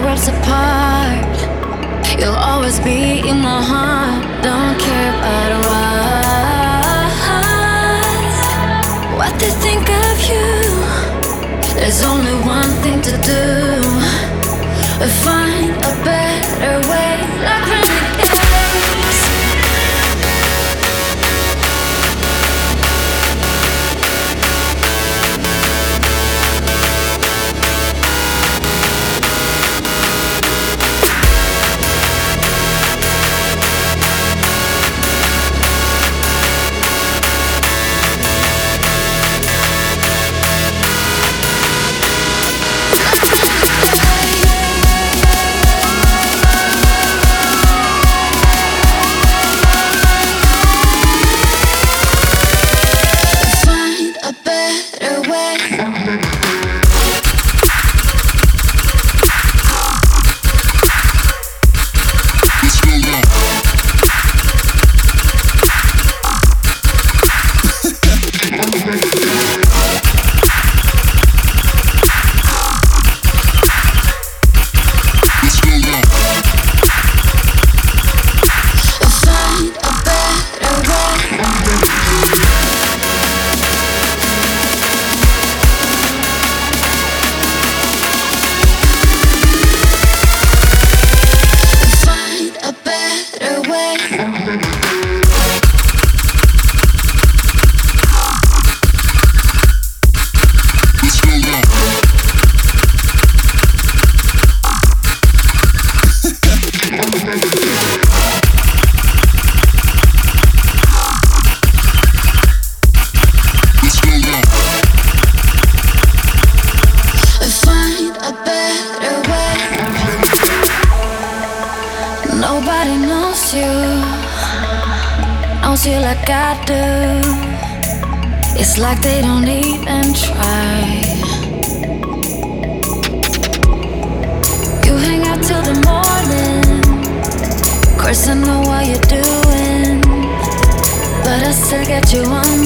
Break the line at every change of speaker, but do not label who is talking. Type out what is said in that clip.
worlds apart. You'll always be in my heart. Don't care about what they think of you. There's only one thing to do. Find a better way, like renegades. Nobody knows you like I do. It's like they don't even try. You hang out till the morning. Of course I know what you're doing, but I still get you on